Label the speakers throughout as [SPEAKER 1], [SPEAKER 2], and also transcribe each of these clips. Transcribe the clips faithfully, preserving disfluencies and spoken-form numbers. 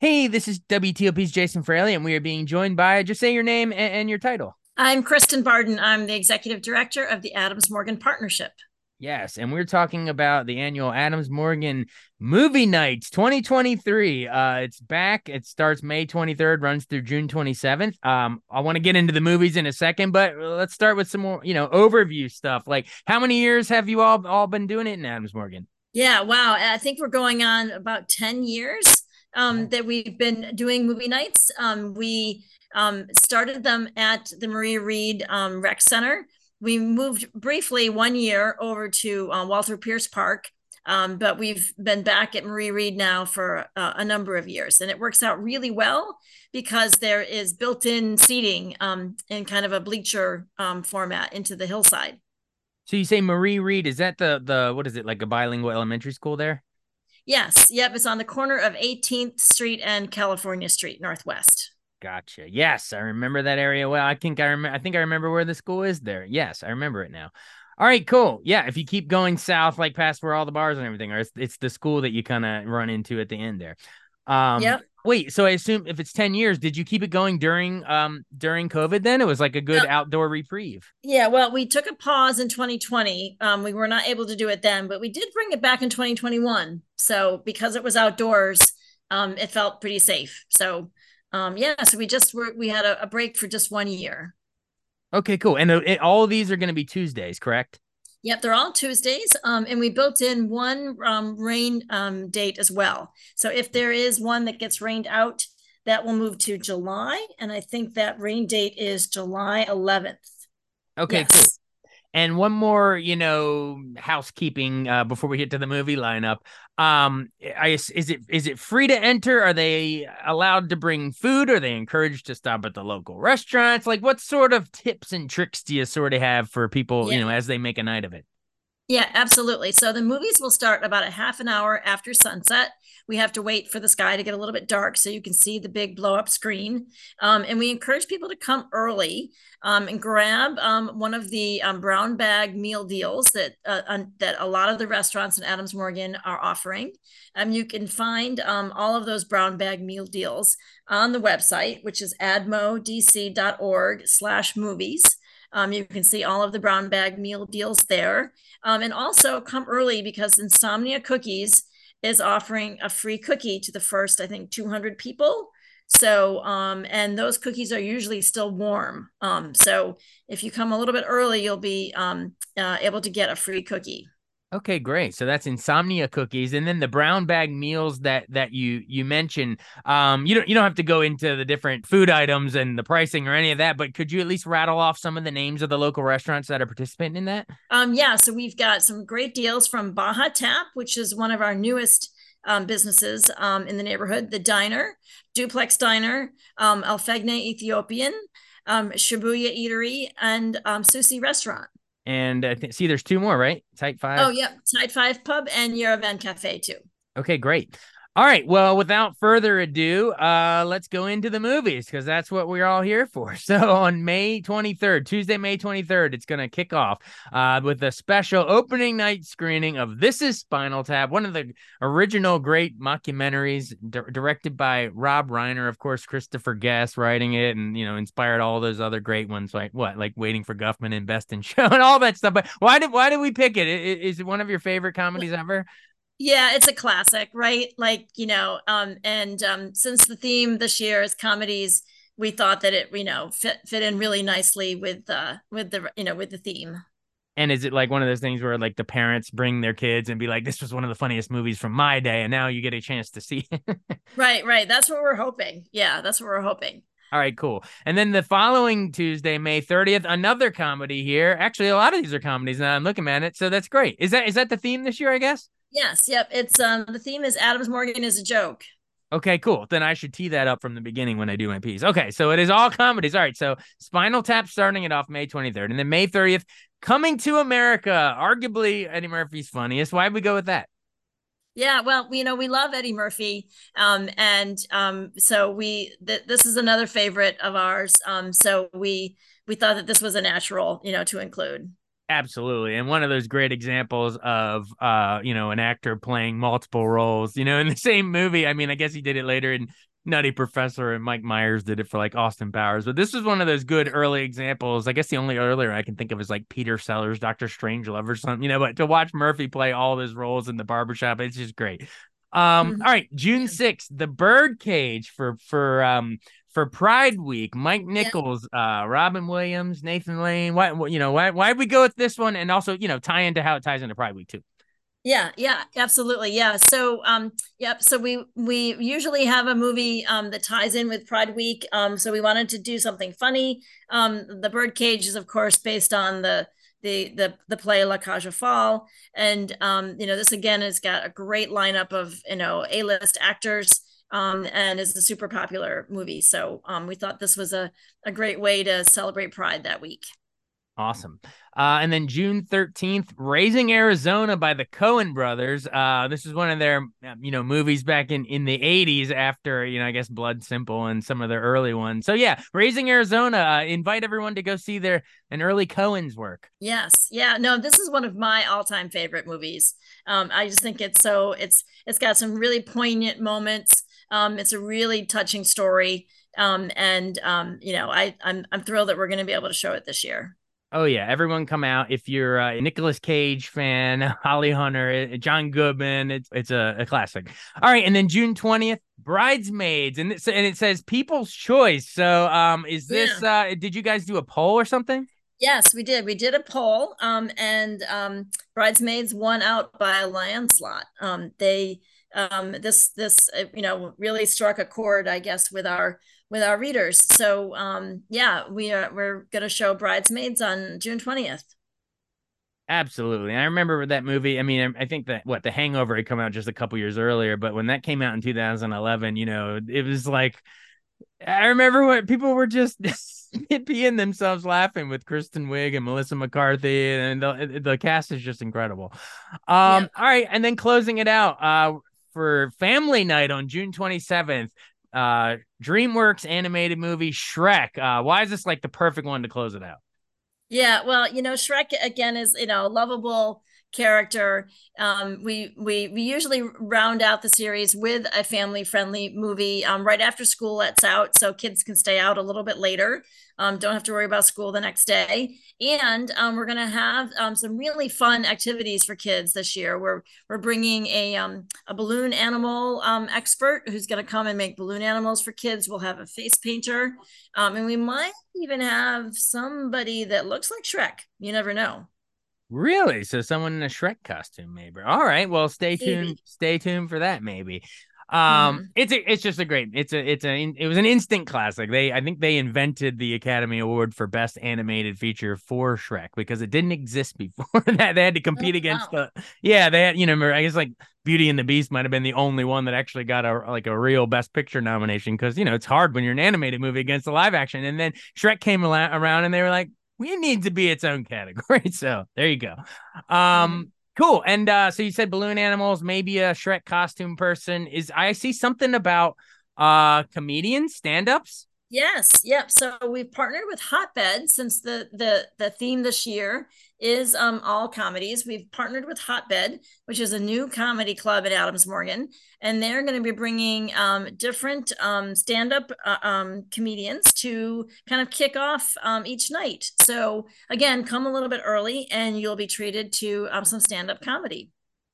[SPEAKER 1] Hey, this is W T O P's Jason Fraley, and we are being joined by just say your name and, and your title.
[SPEAKER 2] I'm Kristen Barden. I'm the executive director of the Adams Morgan Partnership.
[SPEAKER 1] Yes, and we're talking about the annual Adams Morgan Movie Nights twenty twenty-three. Uh, it's back. It starts May twenty-third, runs through June twenty-seventh. Um, I want to get into the movies in a second, but let's start with some more, you know, overview stuff. Like, how many years have you all all been doing it in Adams Morgan?
[SPEAKER 2] Yeah, wow. I think we're going on about ten years um, that we've been doing movie nights. Um, we um, started them at the Maria Reed um, Rec Center. We moved briefly one year over to uh, Walter Pierce Park, um, but we've been back at Maria Reed now for uh, a number of years. And it works out really well because there is built in seating um, in kind of a bleacher um, format into the hillside.
[SPEAKER 1] So you say Marie Reed? Is that the the what is it, like a bilingual elementary school there?
[SPEAKER 2] Yes, yep, it's on the corner of eighteenth Street and California Street Northwest.
[SPEAKER 1] Gotcha. Yes, I remember that area well. I think I remember. I think I remember where the school is there. Yes, I remember it now. All right, cool. Yeah, if you keep going south, like past where all the bars and everything are, it's, it's the school that you kind of run into at the end there. Um,
[SPEAKER 2] Yep.
[SPEAKER 1] wait. So I assume if it's ten years, did you keep it going during um during COVID? Then it was like a good
[SPEAKER 2] No,
[SPEAKER 1] outdoor reprieve.
[SPEAKER 2] yeah, well, we took a pause in twenty twenty. Um, we were not able to do it then, but we did bring it back in twenty twenty-one. So because it was outdoors, um, it felt pretty safe. So um, yeah, so we just were we had a, a break for just one year.
[SPEAKER 1] Okay, cool. And uh, it, all of these are going to be Tuesdays, correct?
[SPEAKER 2] Yep, they're all Tuesdays. Um, and we built in one um, rain um, date as well. So if there is one that gets rained out, that will move to July. And I think that rain date is July eleventh.
[SPEAKER 1] Okay, cool.
[SPEAKER 2] Yes.
[SPEAKER 1] And one more, you know, housekeeping uh, before we get to the movie lineup. Um, I is it is it free to enter? Are they allowed to bring food? Are they encouraged to stop at the local restaurants? Like, what sort of tips and tricks do you sort of have for people, you
[SPEAKER 2] Yeah.
[SPEAKER 1] know, as they make a night of it?
[SPEAKER 2] Yeah, absolutely. So the movies will start about a half an hour after sunset. We have to wait for the sky to get a little bit dark so you can see the big blow up screen. Um, and we encourage people to come early um, and grab um, one of the um, brown bag meal deals that uh, that a lot of the restaurants in Adams Morgan are offering. Um, you can find um, all of those brown bag meal deals on the website, which is admodc.org slash movies. Um, you can see all of the brown bag meal deals there. Um, and also come early because Insomnia Cookies is offering a free cookie to the first, I think, two hundred people. So, um, and those cookies are usually still warm. Um, so if you come a little bit early, you'll be um, uh, able to get a free cookie.
[SPEAKER 1] Okay, great. So that's insomnia cookies, and then the brown bag meals that that you you mentioned. Um, you don't you don't have to go into the different food items and the pricing or any of that, but could you at least rattle off some of the names of the local restaurants that are participating in that?
[SPEAKER 2] Um, yeah, so we've got some great deals from Baja Tap, which is one of our newest um, businesses um, in the neighborhood. The Diner, Duplex Diner, um, Alfegne Ethiopian, um, Shibuya Eatery, and um, Sushi Restaurant.
[SPEAKER 1] And I think see, there's two more, right? Type
[SPEAKER 2] Oh,
[SPEAKER 1] five.
[SPEAKER 2] yeah, Tide Five Pub and Yerevan Cafe too.
[SPEAKER 1] Okay, great. All right. Well, without further ado, uh, let's go into the movies because that's what we're all here for. So on May twenty-third, Tuesday, May twenty-third, it's going to kick off uh, with a special opening night screening of This Is Spinal Tap, one of the original great mockumentaries di- directed by Rob Reiner. Of course, Christopher Guest writing it and, you know, inspired all those other great ones like what, like Waiting for Guffman and Best in Show and all that stuff. But why did, why did we pick it? Is it one of your favorite comedies ever?
[SPEAKER 2] Yeah, it's a classic, right? Like, you know, um, and um, since the theme this year is comedies, we thought that it, you know, fit fit in really nicely with uh with the you know with the theme.
[SPEAKER 1] And is it like one of those things where like the parents bring their kids and be like, this was one of the funniest movies from my day, and now you get a chance to see it?
[SPEAKER 2] Right, right. That's what we're hoping. Yeah, that's what we're hoping.
[SPEAKER 1] All right, cool. And then the following Tuesday, May thirtieth, another comedy here. Actually, a lot of these are comedies now I'm looking at it, so that's great. Is that is that the theme this year, I guess?
[SPEAKER 2] Yes, yep. It's um the theme is Adams Morgan is a joke.
[SPEAKER 1] Okay, cool. Then I should tee that up from the beginning when I do my piece. Okay, so it is all comedies. All right, so Spinal Tap starting it off May twenty-third. And then May thirtieth, Coming to America, arguably Eddie Murphy's funniest. Why'd we go with that?
[SPEAKER 2] Yeah, well, you know, we love Eddie Murphy, um, and um, so we th- this is another favorite of ours. Um, so we we thought that this was a natural, you know, to include.
[SPEAKER 1] Absolutely. And one of those great examples of uh, you know, an actor playing multiple roles, you know, in the same movie. I mean, I guess he did it later in Nutty Professor and Mike Myers did it for like Austin Powers. But this was one of those good early examples. I guess the only earlier I can think of is like Peter Sellers, Doctor Strangelove or something, you know, but to watch Murphy play all of his roles in the barbershop, it's just great. Um,
[SPEAKER 2] Mhm.
[SPEAKER 1] all right, June
[SPEAKER 2] Yeah.
[SPEAKER 1] sixth, the Birdcage for for um for Pride Week. Mike
[SPEAKER 2] Yeah.
[SPEAKER 1] Nichols, uh, Robin Williams, Nathan Lane. Why you know why why we go with this one, and also you know tie into how it ties into Pride Week too.
[SPEAKER 2] Yeah, yeah, absolutely. Yeah. So um yep, so we we usually have a movie um that ties in with Pride Week. Um so we wanted to do something funny. Um The Birdcage is of course based on the the the the play La Cage aux Folles, and um you know this again has got a great lineup of you know A-list actors, um and is a super popular movie. So um we thought this was a a great way to celebrate Pride that week.
[SPEAKER 1] Awesome. Uh, and then June thirteenth, Raising Arizona by the Coen brothers. Uh, this is one of their, you know, movies back in, in the eighties after, you know, I guess Blood Simple and some of their early ones. So yeah, Raising Arizona, uh, invite everyone to go see their, an early Coen's work.
[SPEAKER 2] Yes. Yeah. No, this is one of my all-time favorite movies. Um, I just think it's so it's it's got some really poignant moments. Um, it's a really touching story. Um, and um, you know, I I'm I'm thrilled that we're going to be able to show it this year.
[SPEAKER 1] Oh yeah, everyone come out if you're a Nicolas Cage fan, Holly Hunter, John Goodman. It's it's a, a classic. All right, and then June twentieth, Bridesmaids, and it, and it says People's Choice. So, um, is this?
[SPEAKER 2] Yeah.
[SPEAKER 1] Uh, did you guys do a poll or something?
[SPEAKER 2] Yes, we did. We did a poll, um, and um, Bridesmaids won out by a landslide. Um, they um, this this uh, you know really struck a chord, I guess, with our with our readers. So um, yeah, we are we're gonna show Bridesmaids on June twentieth.
[SPEAKER 1] Absolutely. I remember that movie. I mean, I think that what The Hangover had come out just a couple years earlier, but when that came out in two thousand eleven, you know, it was like I remember what people were just peeing themselves laughing with Kristen Wiig and Melissa McCarthy, and the the cast is just incredible.
[SPEAKER 2] Yeah.
[SPEAKER 1] Um, all right, and then closing it out, uh, for family night on June twenty-seventh, uh, DreamWorks animated movie Shrek. Uh, why is this like the perfect one to close it out?
[SPEAKER 2] Yeah, well, you know, Shrek again is, you know, a lovable character. Um, we we we usually round out the series with a family-friendly movie um, right after school lets out, so kids can stay out a little bit later. Um, don't have to worry about school the next day. And um, we're gonna have um, some really fun activities for kids this year. We're we're bringing a um, a balloon animal um, expert who's gonna come and make balloon animals for kids. We'll have a face painter, um, and we might even have somebody that looks like Shrek. You never know.
[SPEAKER 1] Really? So someone in a Shrek costume, maybe. All right. Well, stay tuned.
[SPEAKER 2] Maybe.
[SPEAKER 1] Stay tuned for that, maybe. Um,
[SPEAKER 2] Mm-hmm.
[SPEAKER 1] it's a, it's just a great. It's a, it's a, it was an instant classic. They, I think they invented the Academy Award for Best Animated Feature for Shrek because it didn't exist before that. They had to
[SPEAKER 2] Oh,
[SPEAKER 1] compete against
[SPEAKER 2] wow.
[SPEAKER 1] the, yeah, they had, you know, I guess like Beauty and the Beast might have been the only one that actually got a like a real Best Picture nomination because you know it's hard when you're an animated movie against a live action. And then Shrek came around and they were like, we need to be its own category. So there you go.
[SPEAKER 2] Mm-hmm.
[SPEAKER 1] Um, cool. And uh, so you said balloon animals, maybe a Shrek costume person. Is I see something about uh comedians, stand-ups.
[SPEAKER 2] Yes, yep. So we've partnered with Hotbed since the the the theme this year is um all comedies. We've partnered with Hotbed, which is a new comedy club at Adams Morgan, and they're going to be bringing um different um stand-up uh, um comedians to kind of kick off um each night. So again, come a little bit early and you'll be treated to um some stand-up comedy.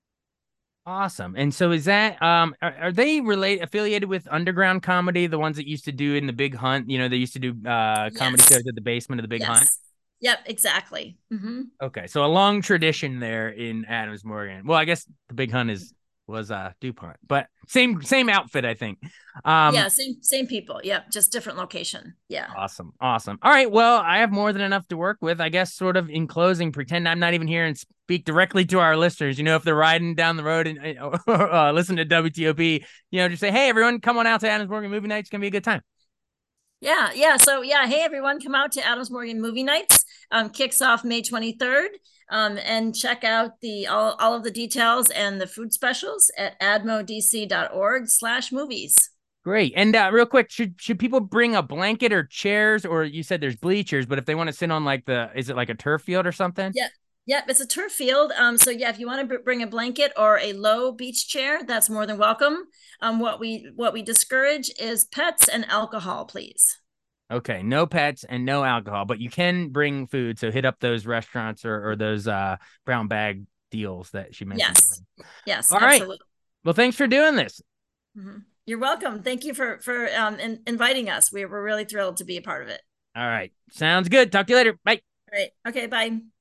[SPEAKER 1] Awesome. And so is that um are, are they relate affiliated with Underground Comedy, the ones that used to do in the Big Hunt? You know, they used to do uh comedy
[SPEAKER 2] Yes.
[SPEAKER 1] shows at the basement of the Big Hunt.
[SPEAKER 2] Yes. Yep, exactly. Mm-hmm.
[SPEAKER 1] Okay, so a long tradition there in Adams Morgan. Well, I guess the Big Hunt is was uh DuPont, but same same outfit, I think. Um,
[SPEAKER 2] Yeah, same same people. Yep, just different location. Yeah.
[SPEAKER 1] awesome, awesome. All right, well, I have more than enough to work with. I guess, sort of in closing, pretend I'm not even here and speak directly to our listeners. You know, if they're riding down the road and uh, listen to W T O P, you know, just say, hey, everyone, come on out to Adams Morgan Movie Night. It's gonna be a good time.
[SPEAKER 2] Yeah, yeah. So yeah, hey everyone, come out to Adams Morgan Movie Nights. Um, kicks off May twenty-third. Um, and check out the all, all of the details and the food specials at admodc.org slash movies.
[SPEAKER 1] Great. And uh, real quick, should should people bring a blanket or chairs, or you said there's bleachers, but if they want to sit on like the, is it like a turf field or something?
[SPEAKER 2] Yeah. Yep, it's a turf field. Um, so yeah, if you want to b- bring a blanket or a low beach chair, that's more than welcome. Um, what we what we discourage is pets and alcohol, please.
[SPEAKER 1] Okay, no pets and no alcohol, but you can bring food. So hit up those restaurants or, or those uh, brown bag deals that she mentioned.
[SPEAKER 2] Yes, yes,
[SPEAKER 1] All right.
[SPEAKER 2] absolutely.
[SPEAKER 1] Well, thanks for doing this.
[SPEAKER 2] Mhm. You're welcome. Thank you for for um, in, inviting us. We were really thrilled to be a part of it.
[SPEAKER 1] All right. Sounds good. Talk to you later. Bye.
[SPEAKER 2] All right. Okay. Bye.